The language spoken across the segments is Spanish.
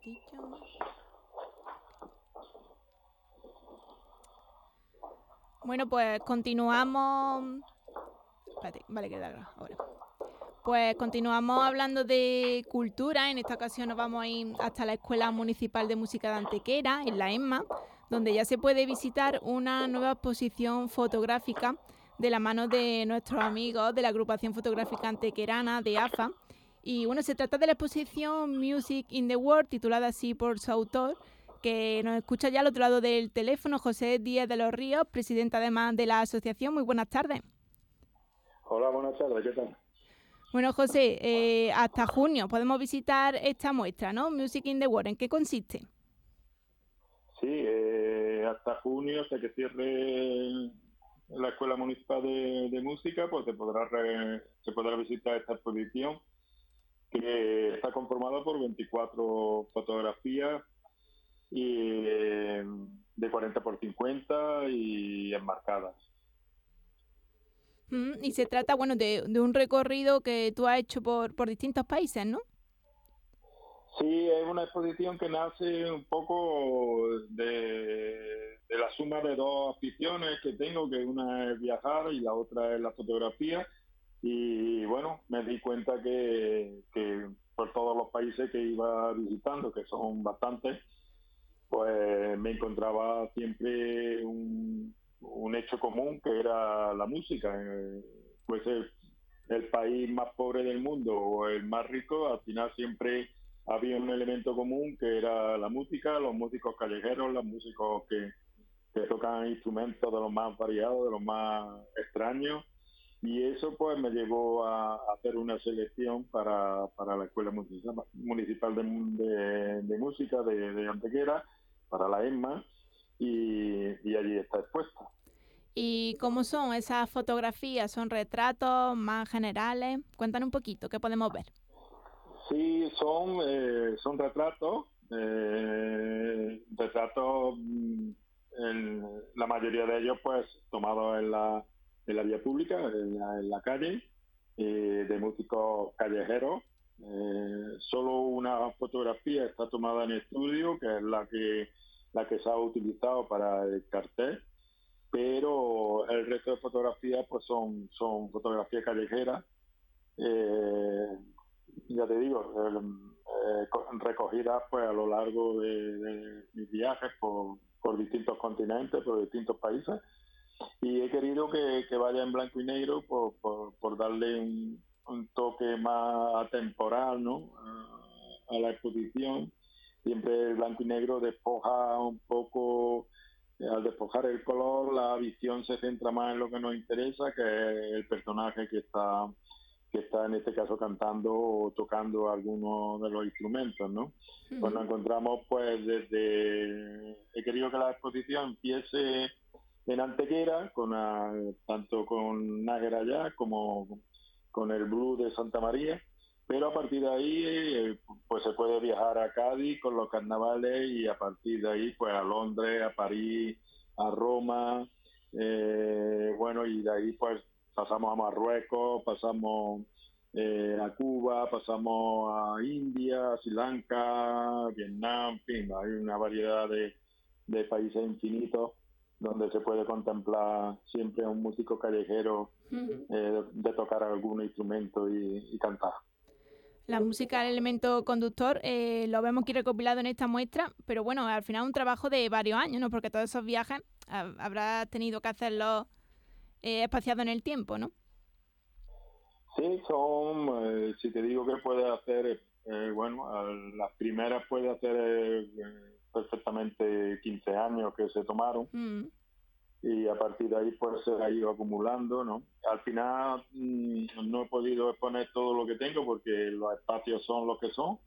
momentillo. Bueno, pues continuamos. Espérate, vale, que da ahora. Pues continuamos hablando de cultura. En esta ocasión nos vamos a ir hasta la Escuela Municipal de Música de Antequera, en la ESMA, donde ya se puede visitar una nueva exposición fotográfica de la mano de nuestros amigos de la agrupación fotográfica antequerana de AFA. Y bueno, se trata de la exposición Music in the World, titulada así por su autor, que nos escucha ya al otro lado del teléfono, José Díaz de los Ríos, presidente además de la asociación. Muy buenas tardes. Hola, buenas tardes, ¿qué tal? Bueno, José, hasta junio podemos visitar esta muestra, ¿no? Music in the World. ¿En qué consiste? Sí, hasta junio, hasta que cierre la Escuela Municipal de Música, pues se podrá visitar esta exposición que está conformada por 24 fotografías y, de 40 por 50 y enmarcadas. Y se trata, bueno, de un recorrido que tú has hecho por distintos países, ¿no? Sí, es una exposición que nace un poco de la suma de dos aficiones que tengo, que una es viajar y la otra es la fotografía. Y bueno, me di cuenta que por todos los países que iba visitando, que son bastantes, pues me encontraba siempre un hecho común que era la música. Pues el país más pobre del mundo o el más rico, al final siempre había un elemento común que era la música, los músicos callejeros, los músicos que tocan instrumentos de los más variados, de los más extraños. Y eso pues me llevó a hacer una selección para la Escuela Municipal de Música de Antequera, para la ESMA, y allí está expuesta. ¿Y cómo son esas fotografías? ¿Son retratos más generales? Cuéntanos un poquito, ¿qué podemos ver? Sí, son retratos, retratos, la mayoría de ellos pues tomados en la vía pública, en la calle, de músicos callejeros. Solo una fotografía está tomada en estudio, que es la que se ha utilizado para el cartel, pero el resto de fotografías pues son fotografías callejeras. Eh, ya te digo, recogidas pues a lo largo de mis viajes por distintos continentes, por distintos países, y he querido que vaya en blanco y negro por darle un toque más atemporal, ¿no? A la exposición. Siempre el blanco y negro despoja un poco, al despojar el color, la visión se centra más en lo que nos interesa, que es el personaje que está en este caso cantando o tocando alguno de los instrumentos, ¿no? Pues nos encontramos pues he querido que la exposición empiece en Antequera, tanto con Nájera Jazz como con el Blues de Santa María, pero a partir de ahí pues se puede viajar a Cádiz con los carnavales y a partir de ahí pues a Londres, a París, a Roma, bueno, y de ahí pues pasamos a Marruecos, pasamos a Cuba, pasamos a India, a Sri Lanka, Vietnam, en fin, hay una variedad de países infinitos donde se puede contemplar siempre a un músico callejero de tocar algún instrumento y cantar. La música, el elemento conductor, lo vemos aquí recopilado en esta muestra, pero bueno, al final es un trabajo de varios años, ¿no? Porque todos esos viajes habrás tenido que hacerlos espaciados en el tiempo, ¿no? Sí, si te digo que puedes hacer, bueno, las primeras puede hacer perfectamente 15 años que se tomaron. Y a partir de ahí pues se ha ido acumulando, ¿no? Al final no he podido exponer todo lo que tengo porque los espacios son los que son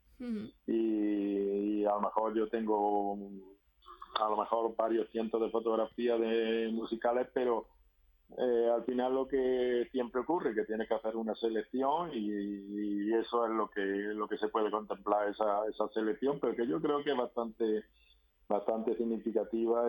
y a lo mejor yo tengo a lo mejor varios cientos de fotografías de musicales, pero al final lo que siempre ocurre, que tienes que hacer una selección y eso es lo que se puede contemplar, esa selección, pero que yo creo que es bastante significativa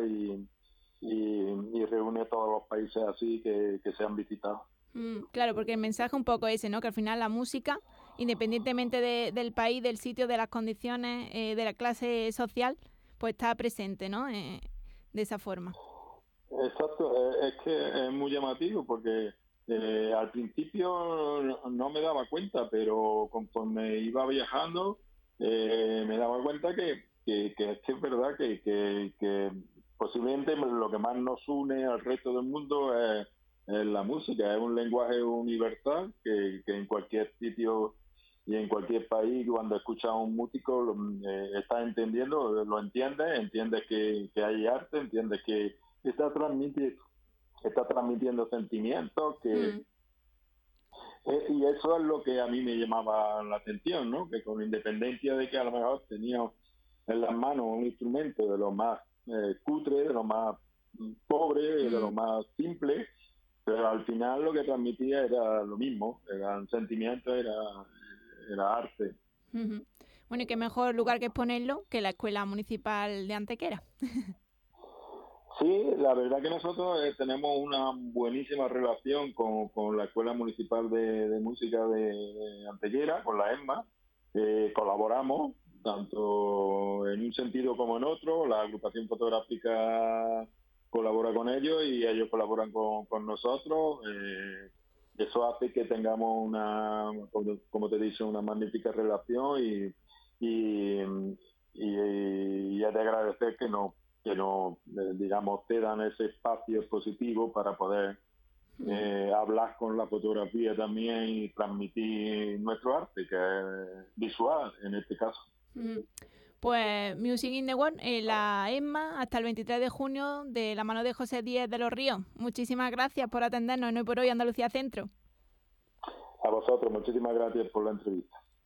y reúne a todos los países así que se han visitado. Claro, porque el mensaje un poco ese, ¿no? Que al final la música independientemente del país, del sitio, de las condiciones, de la clase social, pues está presente, ¿no? De esa forma. Exacto, es que es muy llamativo porque al principio no me daba cuenta, pero conforme iba viajando me daba cuenta que es que es verdad que posiblemente lo que más nos une al resto del mundo es la música, es un lenguaje universal que en cualquier sitio y en cualquier país cuando escuchas a un músico estás entendiendo, lo entiendes que hay arte, entiendes que está transmitiendo, está transmitiendo sentimientos Mm. y eso es lo que a mí me llamaba la atención, ¿no? Que con independencia de que a lo mejor tenía en las manos un instrumento de lo más cutre, de lo más pobre, de lo Mm. más simple, pero al final lo que transmitía era lo mismo, eran sentimientos, era arte. Ujú. Bueno, y qué mejor lugar que exponerlo que la Escuela Municipal de Antequera. Sí, la verdad que nosotros tenemos una buenísima relación con la Escuela Municipal de Música de Antequera, con la ESMA. Colaboramos tanto en un sentido como en otro. La agrupación fotográfica colabora con ellos y ellos colaboran con nosotros. Eso hace que tengamos como te he dicho, una magnífica relación y, y es de agradecer que no, digamos, te dan ese espacio expositivo para poder Ujú. hablar con la fotografía también y transmitir nuestro arte, que es visual en este caso. Ujú. Pues Music in the World, la ESMA, hasta el 23 de junio, de la mano de José Díez de los Ríos. Muchísimas gracias por atendernos en Hoy por Hoy Andalucía Centro. A vosotros, muchísimas gracias por la entrevista.